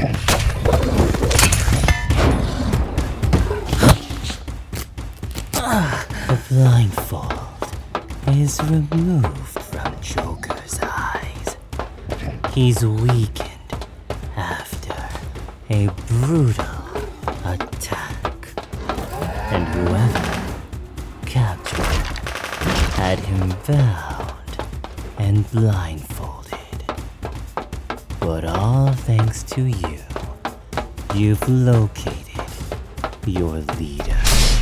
The blindfold is removed from Joker's eyes. He's weakened after a brutal attack. And whoever captured had him bound and blindfolded. But all thanks to you, you've located your leader.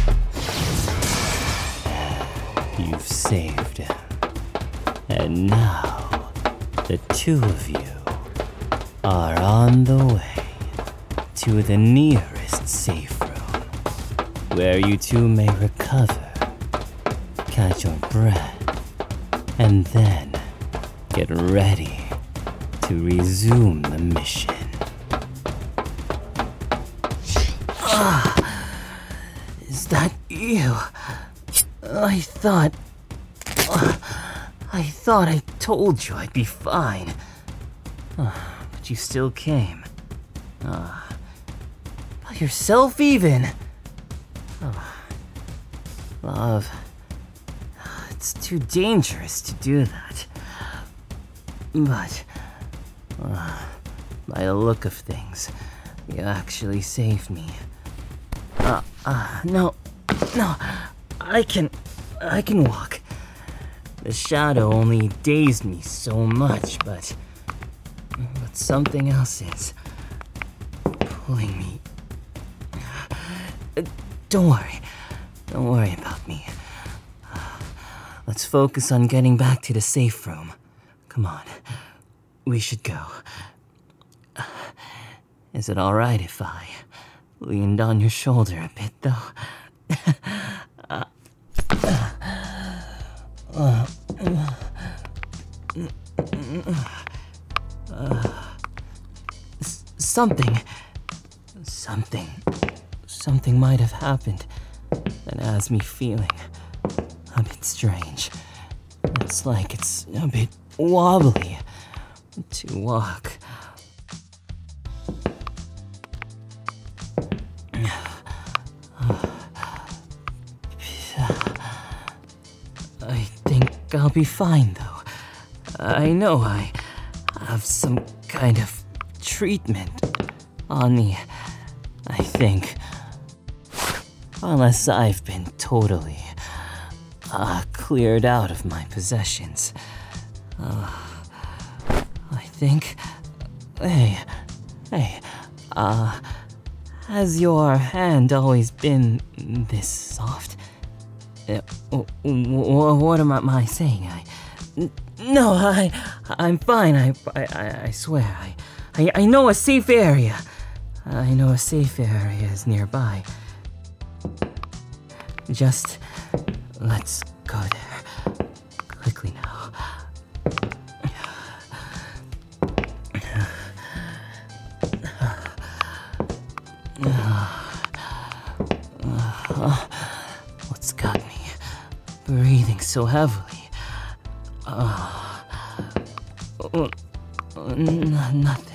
You've saved him. And now, the two of you are on the way to the nearest safe room, where you two may recover, catch your breath, and then get ready to resume the mission. Is that you? I thought I told you I'd be fine. But you still came. By yourself even. Love, it's too dangerous to do that. But, by the look of things, you actually saved me. No, I can walk. The shadow only dazed me so much, but something else is pulling me. Don't worry about me. Let's focus on getting back to the safe room. Come on, we should go. Is it alright if I leaned on your shoulder a bit, though? Something might have happened that has me feeling a bit strange. It's like it's a bit wobbly to walk. I think I'll be fine, though. I know I have some kind of treatment on me, I think. Unless I've been totally cleared out of my possessions. I think... Hey, has your hand always been this soft? What am I saying? No, I'm fine. I swear. I know a safe area. I know a safe area is nearby. Just let's go there. Quickly now. What's got me breathing so heavily? Nothing.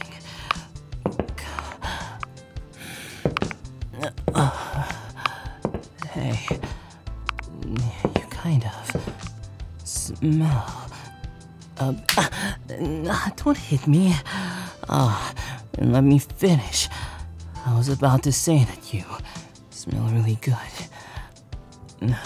Hey, you kind of smell. Don't hit me. And let me finish. I was about to say that you smell really good.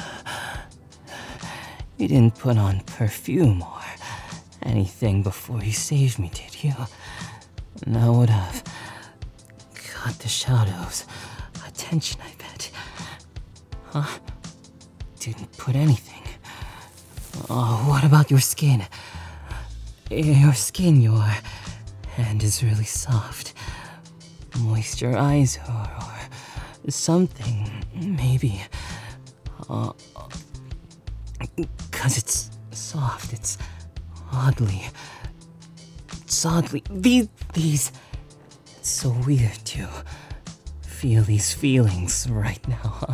You didn't put on perfume or anything before you saved me, did you? That would have caught the shadow's attention, I bet. Huh? Didn't put anything. Oh, what about your skin? Your hand is really soft. Moisturize or something, maybe. 'Cause it's soft, it's oddly. These. It's so weird to feel these feelings right now,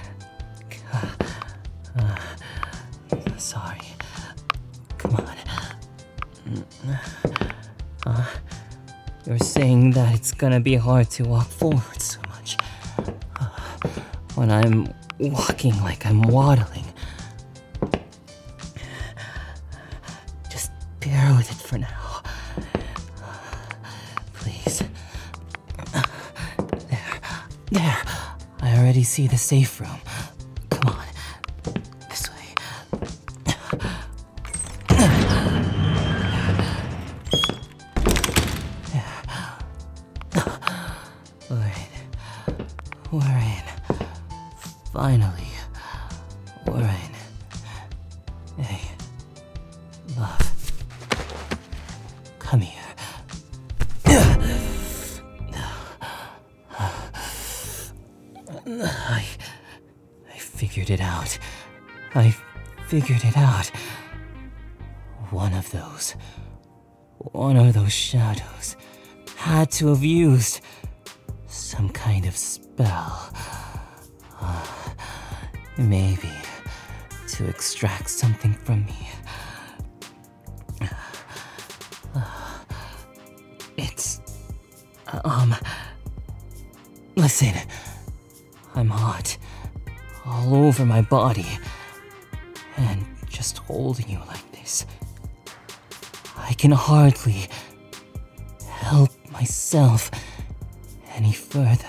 huh? Sorry. Come on. You're saying that it's gonna be hard to walk forward so much. When I'm walking like I'm waddling. Just bear with it for now. Please. There. I already see the safe room. Come on. This way. We're in. Finally. We're in. Hey. Love. Come here. I figured it out. I figured it out. One of those shadows had to have used some kind of spell. Maybe to extract something from me. It's... Listen. I'm hot. All over my body. And just holding you like this, I can hardly help myself any further.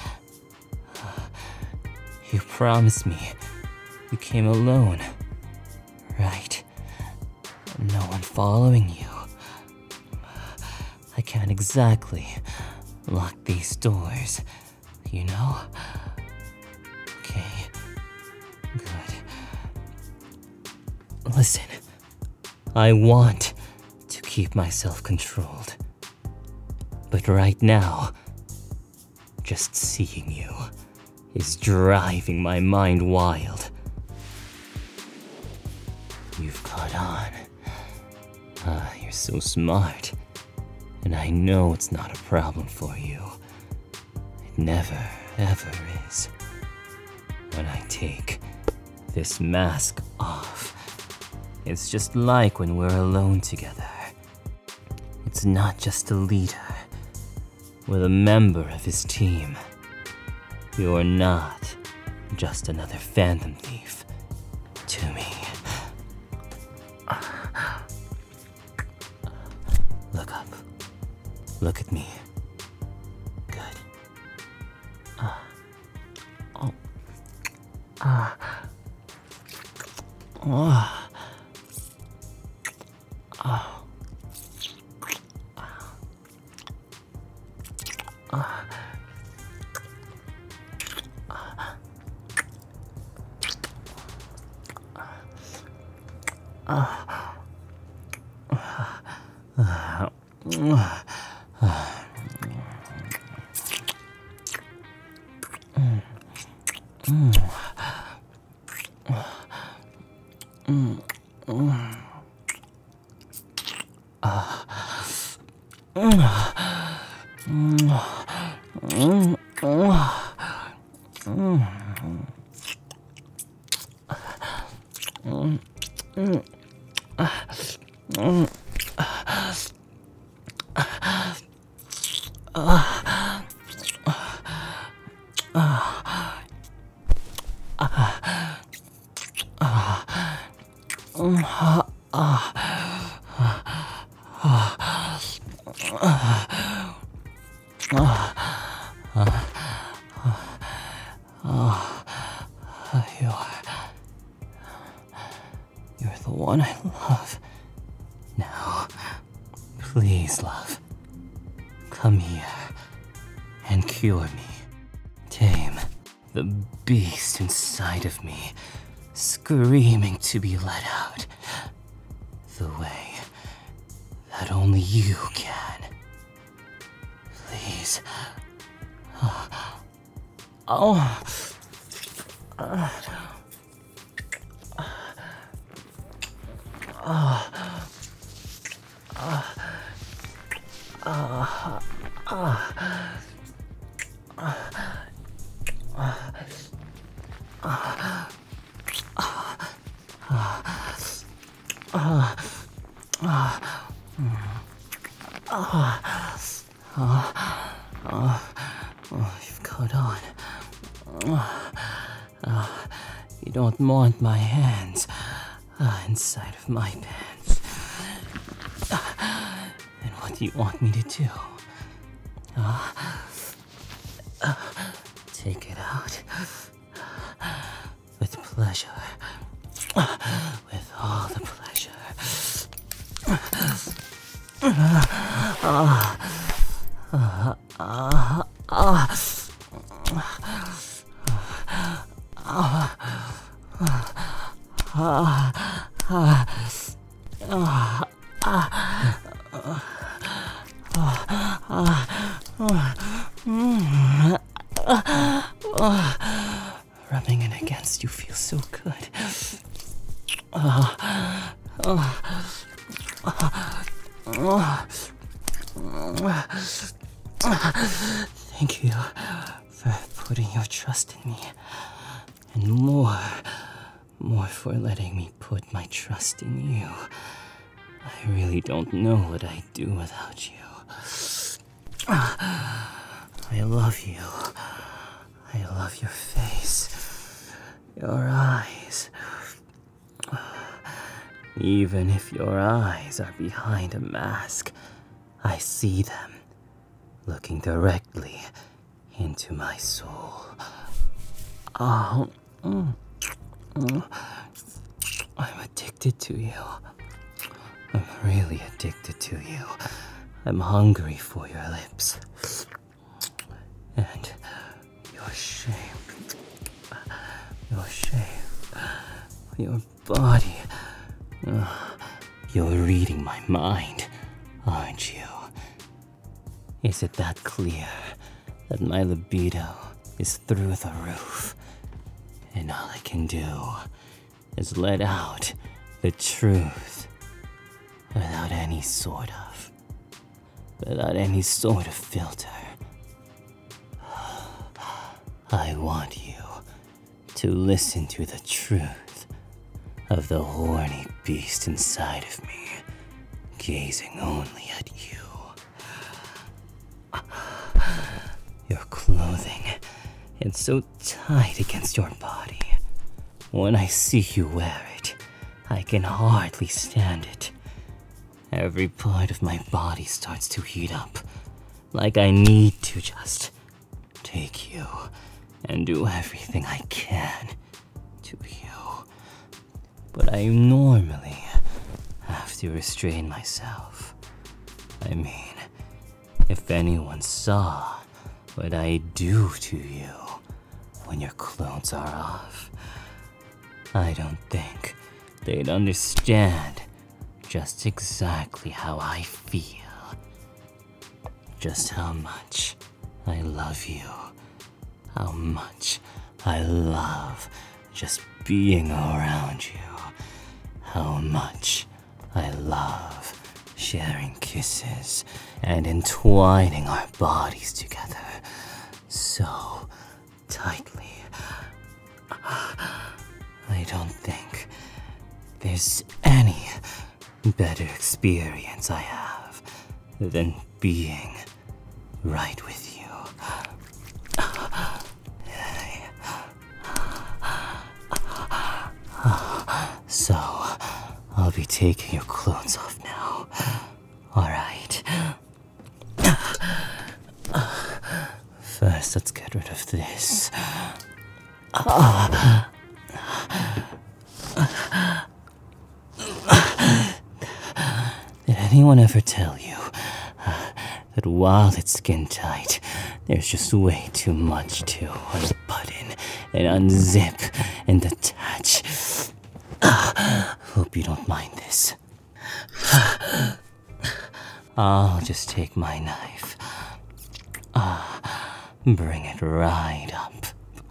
You promised me you came alone, right? No one following you. I can't exactly lock these doors, you know? Okay, good. Listen, I want to keep myself controlled. But right now, just seeing you is driving my mind wild. You've caught on. You're so smart. And I know it's not a problem for you. It never, ever is. When I take this mask off, it's just like when we're alone together. It's not just a leader. We're a member of his team. You're not just another phantom thief to me. Look up. Look at me. Good. You're the one I love. Now, please, love, come here and cure me. Tame the beast inside of me, screaming to be let out, the way that only you can. Please. You've caught on. You don't want my hands inside of my pants. And what do you want me to do? Take it out. With pleasure. With all the pleasure. Rubbing it against you feels so good. Thank you for putting your trust in me. And more for letting me put my trust in you. I really don't know what I'd do without you. I love you. I love your face. Your eyes. Even if your eyes are behind a mask, I see them, looking directly into my soul. I'm addicted to you. I'm really addicted to you. I'm hungry for your lips. And your shape. Your shape. Your body. You're reading my mind, aren't you? Is it that clear that my libido is through the roof? And all I can do is let out the truth without any sort of filter. I want you to listen to the truth of the horny beast inside of me, gazing only at you. Your clothing, it's so tight against your body. When I see you wear it, I can hardly stand it. Every part of my body starts to heat up, like I need to just take you and do everything I can to you. But I normally have to restrain myself. I mean, if anyone saw what I do to you when your clothes are off, I don't think they'd understand just exactly how I feel. Just how much I love you. How much I love just being around you. How much I love sharing kisses and entwining our bodies together so tightly. I don't think there's any better experience I have than being right with you. So, I'll be taking your clothes off now. Alright. First, let's get rid of this. Did anyone ever tell you that while it's skin tight, there's just way too much to unbutton and unzip and detach? Hope you don't mind this. I'll just take my knife. Bring it right up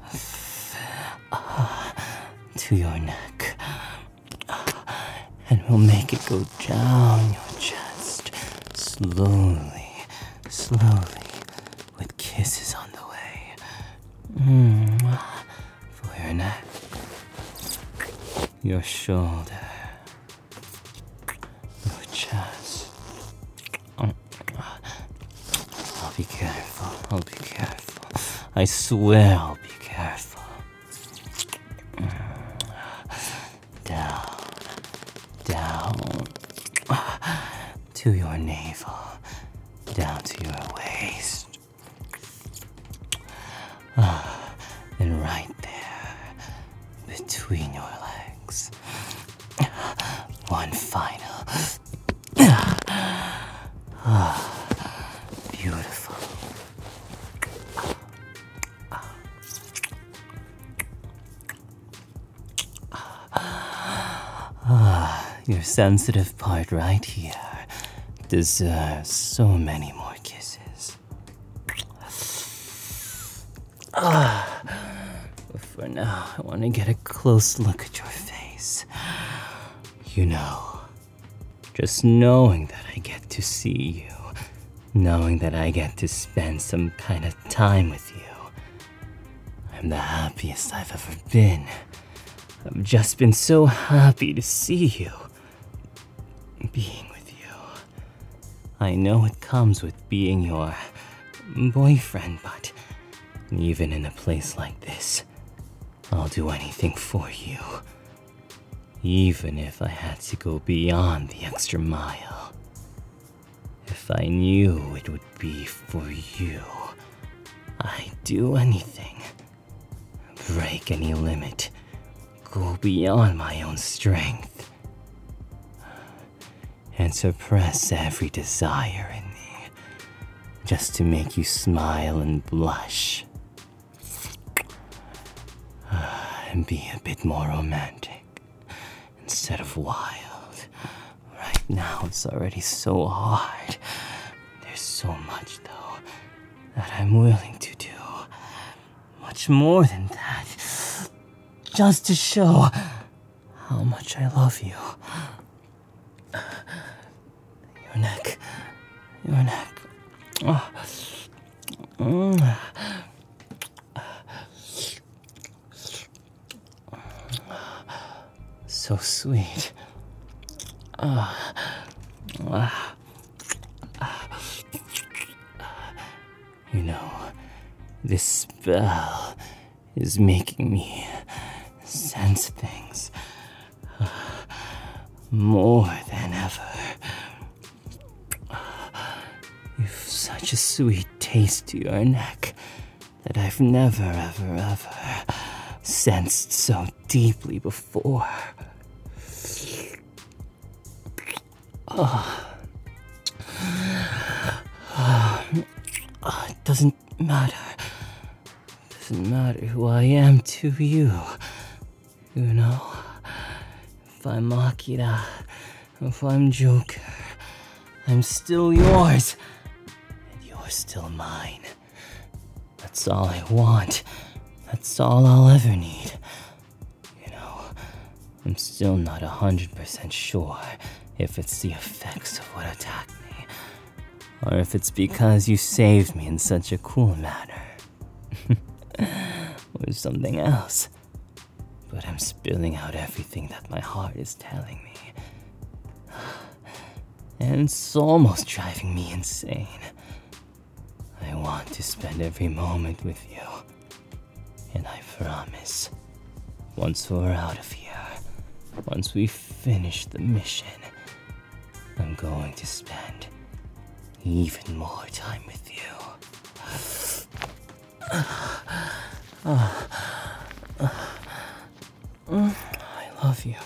to your neck. And we'll make it go down your chest, slowly, with kisses on the way. For your neck, your shoulder, your chest, be careful. I swear I'll be careful. Down, down, to your navel, down to your waist. And right there, between your legs. One final. Beautiful. Your sensitive part right here deserves so many more kisses. But for now, I want to get a close look at your face. You know, just knowing that I get to see you, knowing that I get to spend some kind of time with you, I'm the happiest I've ever been. I've just been so happy to see you, being with you. I know it comes with being your boyfriend, but even in a place like this, I'll do anything for you. Even if I had to go beyond the extra mile. If I knew it would be for you, I'd do anything. Break any limit. Go beyond my own strength. And suppress every desire in me. Just to make you smile and blush. And be a bit more romantic. Instead of wild. Right now it's already so hard. There's so much though that I'm willing to do. Much more than that. Just to show how much I love you. Your neck. Your neck. So sweet. You know, this spell is making me sense things more than ever. You've such a sweet taste to your neck that I've never, ever sensed so deeply before. It doesn't matter. It doesn't matter who I am to you. You know, if I'm Akira, if I'm Joker, I'm still yours. And you're still mine. That's all I want. That's all I'll ever need. You know, I'm still not 100% sure if it's the effects of what attacked me, or if it's because you saved me in such a cool manner, or something else. But I'm spilling out everything that my heart is telling me. And it's almost driving me insane. I want to spend every moment with you. And I promise, once we're out of here, once we finish the mission, I'm going to spend even more time with you. I love you.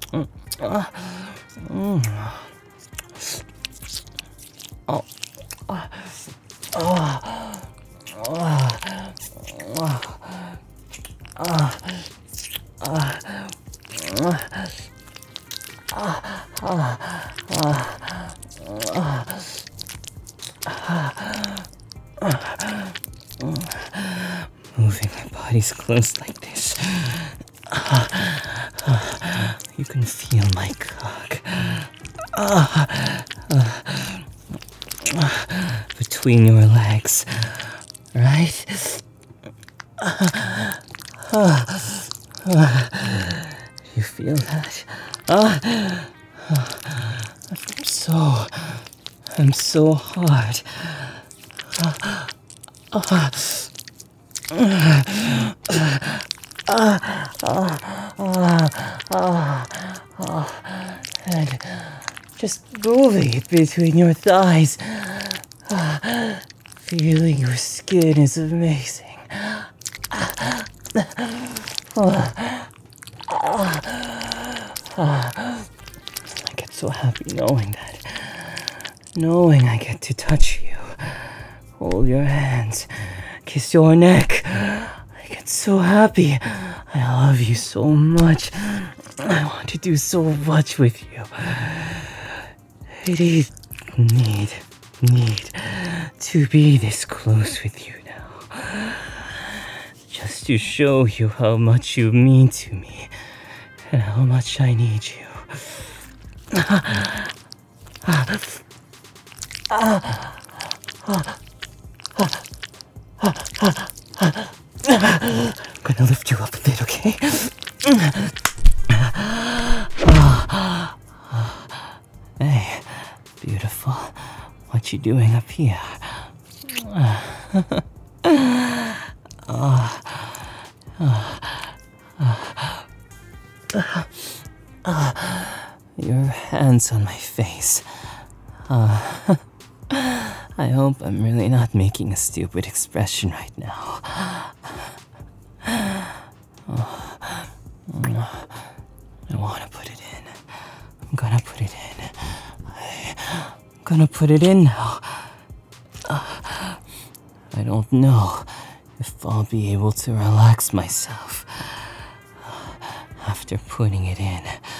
Moving my body's close like this, you can feel my cock between your legs, right? You feel that? I'm so hard. And just moving it between your thighs. Feeling your skin is amazing. I get so happy knowing that. Knowing I get to touch you, hold your hands, kiss your neck. I get so happy. I love you so much. I want to do so much with you. I need to be this close with you now. Just to show you how much you mean to me and how much I need you. I'm gonna lift you up a bit, okay? Hey, beautiful. What you doing up here? Your hands on my face. I hope I'm really not making a stupid expression right now. I want to put it in. I'm gonna put it in. I'm gonna put it in now. I don't know if I'll be able to relax myself after putting it in.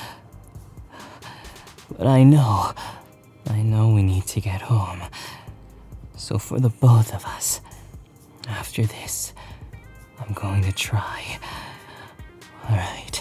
But I know we need to get home. So for the both of us, after this, I'm going to try. Alright.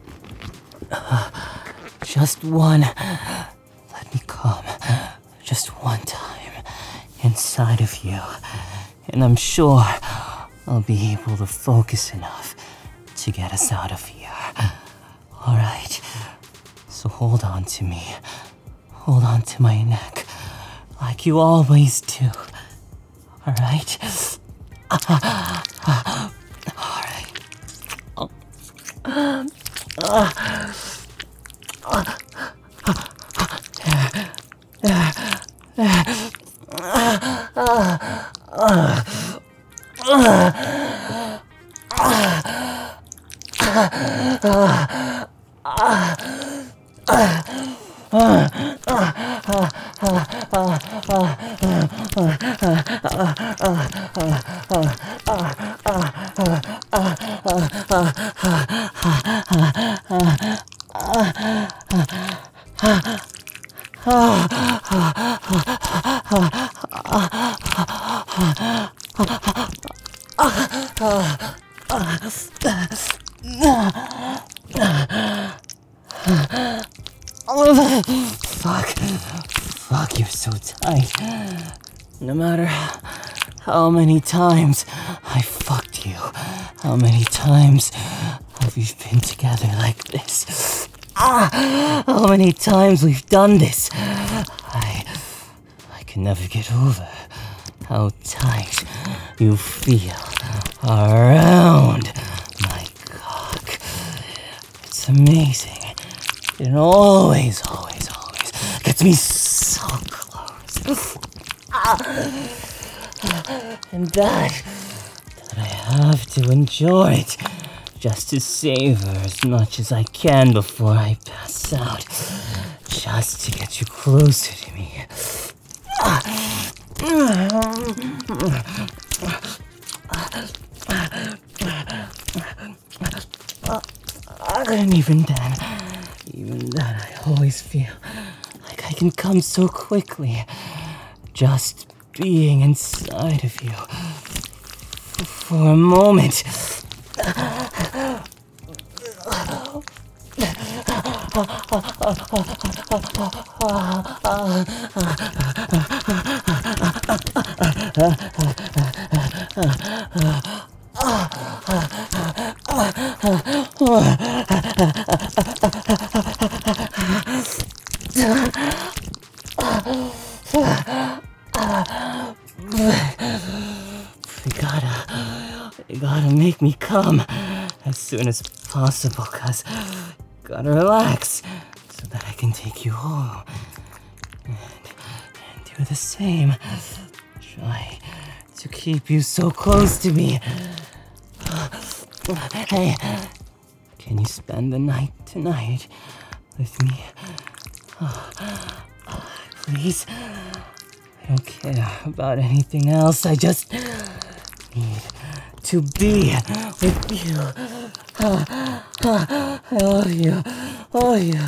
Just one. Let me come. Just one time inside of you. And I'm sure I'll be able to focus enough to get us out of here. Alright. So hold on to me. Hold on to my neck. Like you always do. Alright? Fuck, you're so tight. No matter how many times I fucked you, how many times have we been together like this? How many times we've done this? I can never get over how tight you feel around my cock. It's amazing. It always gets me so close. And that I have to enjoy it just to savor as much as I can before I pass out. Just to get you closer to me. And even then, I always feel like I can come so quickly. Just being inside of you for a moment. gotta make me come as soon as possible, cause gotta relax so that I can take you home. And do the same. Try to keep you so close to me. Hey, can you spend the night tonight with me? Please? I don't care about anything else. I just need to be with you. I love you. Oh, you.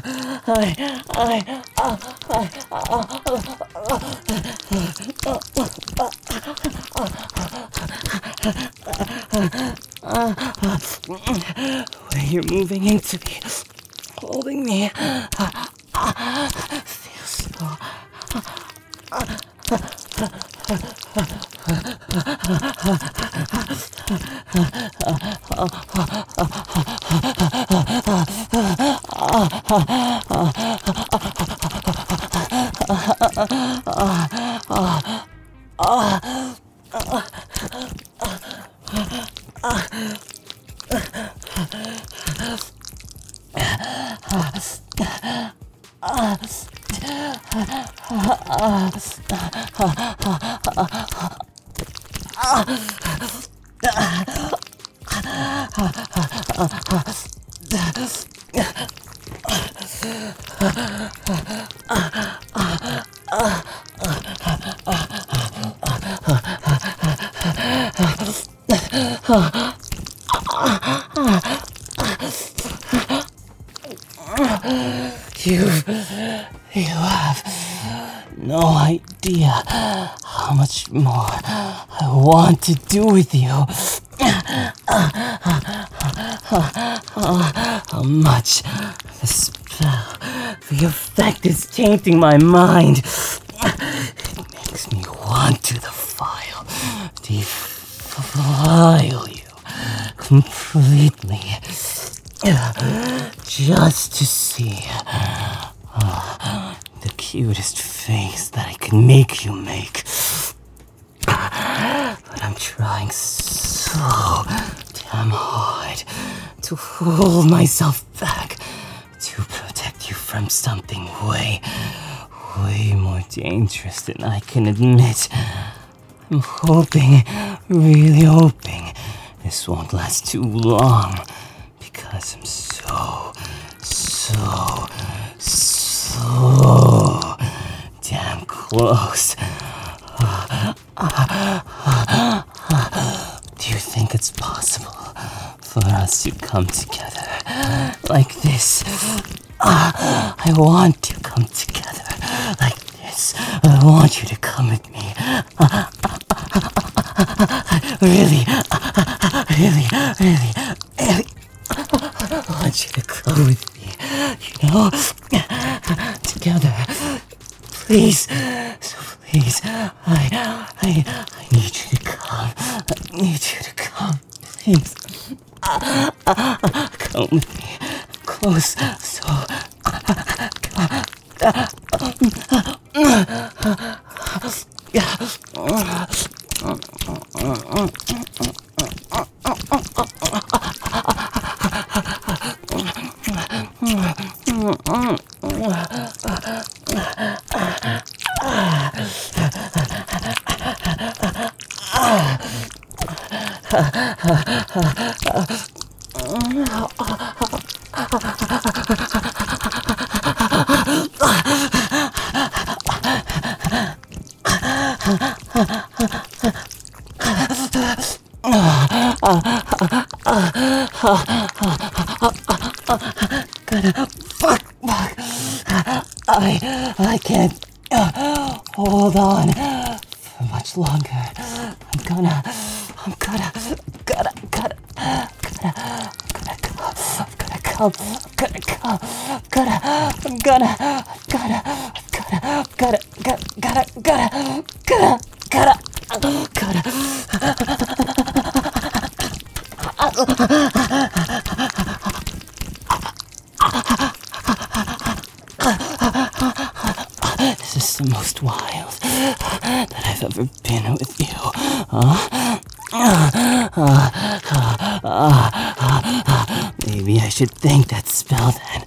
Where you're moving into me, holding me, feels so. You have no idea how much more I want to do with you. How much the spell, the effect is tainting my mind. It makes me want to defile you completely. Just to see the cutest face that I can make you make. But I'm trying so damn hard to hold myself back to protect you from something way more dangerous than I can admit. I'm hoping, really hoping, this won't last too long. Because I'm so damn close. Do you think it's possible for us to come together like this? I want to come together like this. I want you to come with me. Really. I want you to go with me, together. Please, so please, I need you to come. I need you to come, please. Come with me, close, so. Fuck. I can't hold on for much longer. I'm gonna This is the most wild that I've ever been with you. Maybe I should thank that spell then.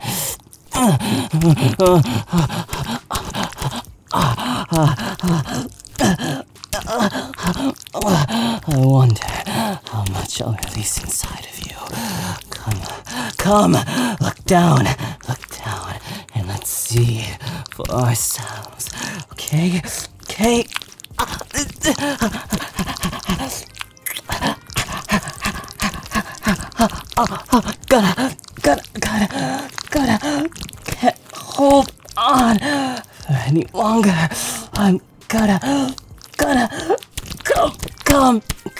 I wonder how much I'll release inside of you. Come, look down, and let's see for ourselves. Okay? Gotta can't hold on for any longer. I'm gotta come.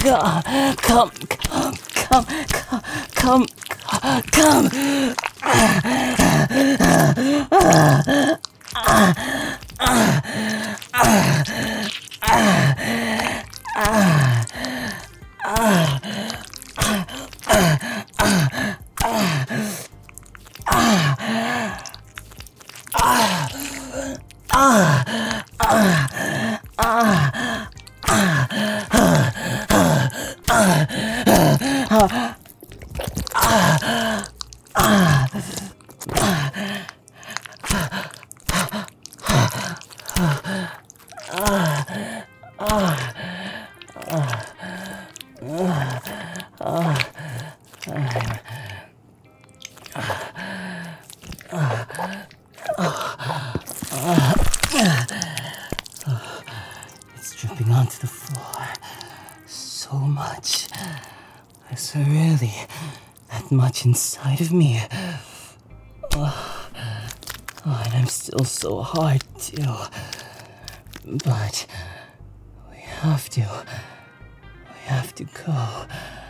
It's dripping onto the floor. So much. Is there really that much inside of me? Oh, and I'm still so hard too. But we have to go.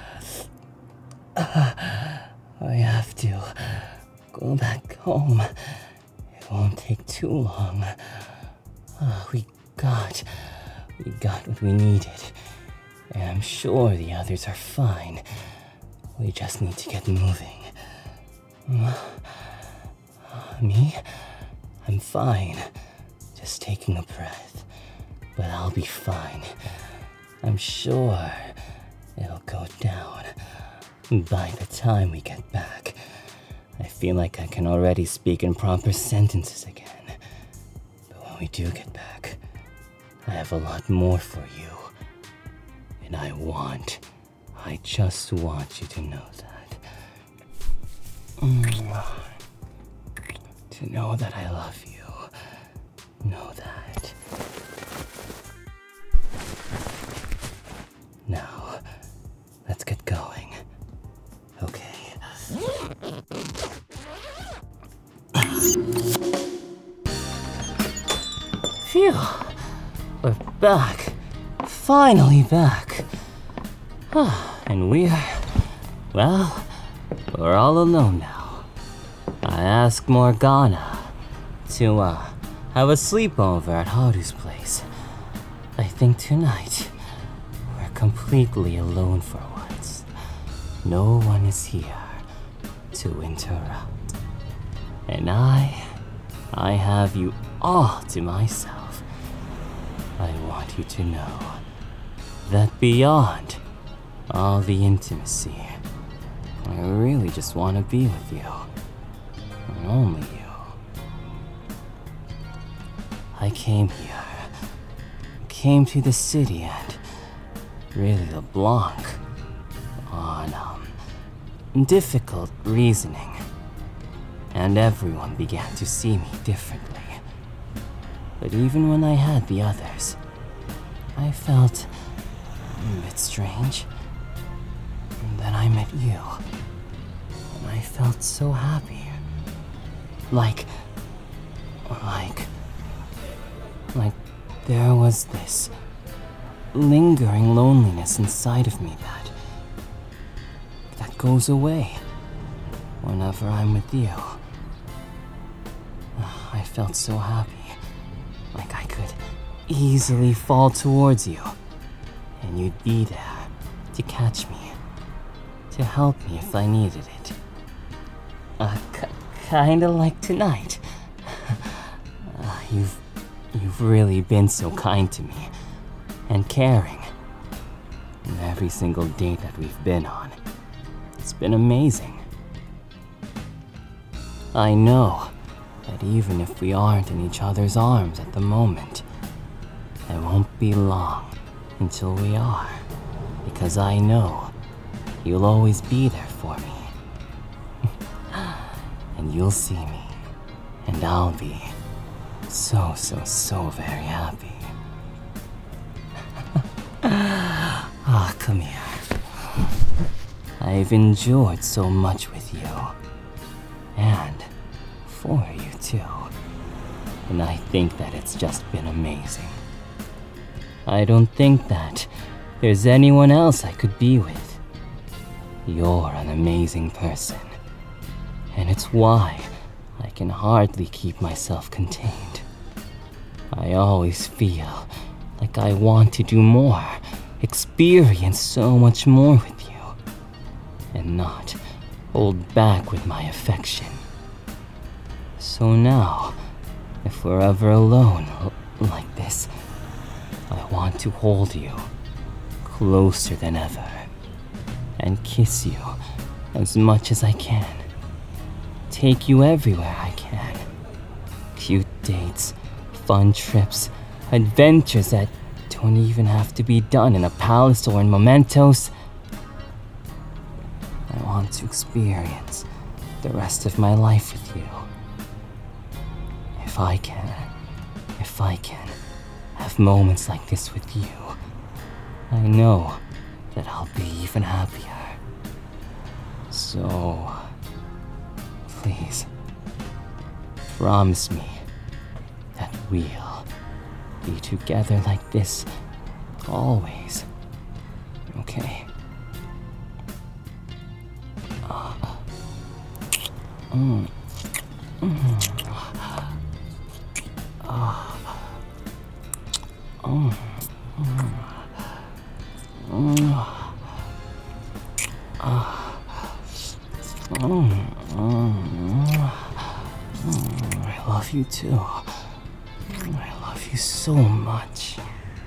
I have to go back home. It won't take too long. We got what we needed. And I'm sure the others are fine. We just need to get moving. Me? I'm fine. Just taking a breath. But I'll be fine. I'm sure it'll go down by the time we get back. I feel like I can already speak in proper sentences again. But when we do get back, I have a lot more for you. And I just want you to know that. To know that I love you. Know that. Now, let's get going. Okay. Phew. We're back. Finally back. And we're all alone now. I asked Morgana to have a sleepover at Haru's place. I think tonight we're completely alone for once. No one is here to interrupt. And I have you all to myself. I want you to know that beyond all the intimacy, I really just want to be with you. And only you. I came to the city and really LeBlanc on difficult reasoning. And everyone began to see me differently. But even when I had the others, I felt a bit strange. And then I met you. And I felt so happy. Like there was this lingering loneliness inside of me that goes away whenever I'm with you. I felt so happy. Like I could easily fall towards you. And you'd be there to catch me. To help me if I needed it. Kinda like tonight. You've really been so kind to me. And caring. And every single date that we've been on. It's been amazing. I know that even if we aren't in each other's arms at the moment, it won't be long until we are, because I know you'll always be there for me. And you'll see me, and I'll be so very happy. Come here. I've enjoyed so much with you, and for you too, and I think that it's just been amazing. I don't think that there's anyone else I could be with. You're an amazing person, and it's why I can hardly keep myself contained. I always feel like I want to do more, experience so much more with you, and not hold back with my affection. So now, if we're ever alone like this, I want to hold you closer than ever and kiss you as much as I can. Take you everywhere I can. Cute dates, fun trips, adventures that don't even have to be done in a palace or in mementos. I want to experience the rest of my life with you. If I can have moments like this with you, I know that I'll be even happier. So, please, promise me that we'll be together like this always, okay? I love you too. I love you so much.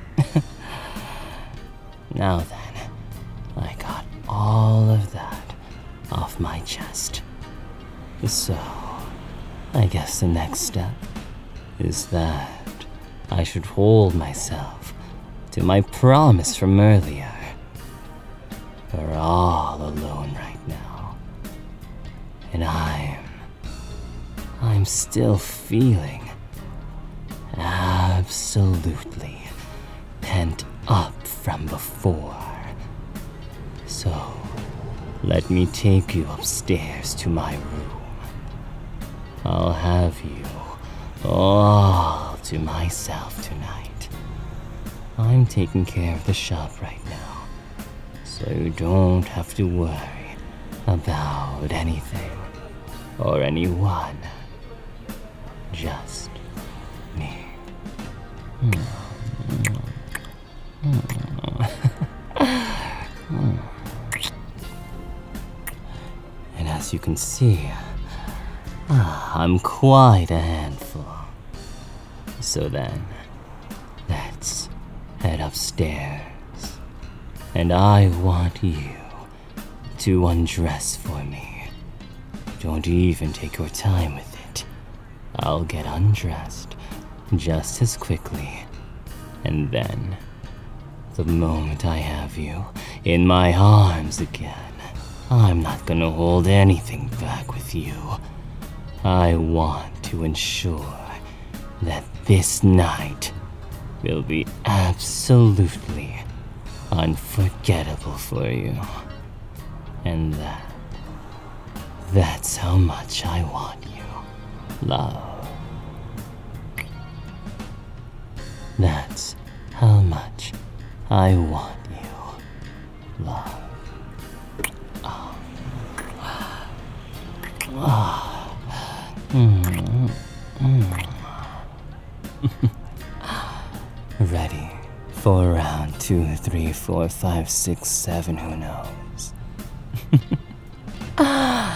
Now then, I got all of that off my chest. So, I guess the next step is that I should hold myself to my promise from earlier. We're all alone right now, and I'm still feeling absolutely pent up from before. So, let me take you upstairs to my room. I'll have you all to myself tonight. I'm taking care of the shop right now, so you don't have to worry about anything or anyone. Just me. And as you can see, I'm quite a handful. So then, let's head upstairs. And I want you to undress for me. Don't even take your time with it. I'll get undressed just as quickly. And then, the moment I have you in my arms again, I'm not gonna hold anything back with you. I want to ensure that this night will be absolutely unforgettable for you. And that's how much I want you, love. That's how much I want you, love. Ready for round 2, 3, 4, 5, 6, 7, who knows?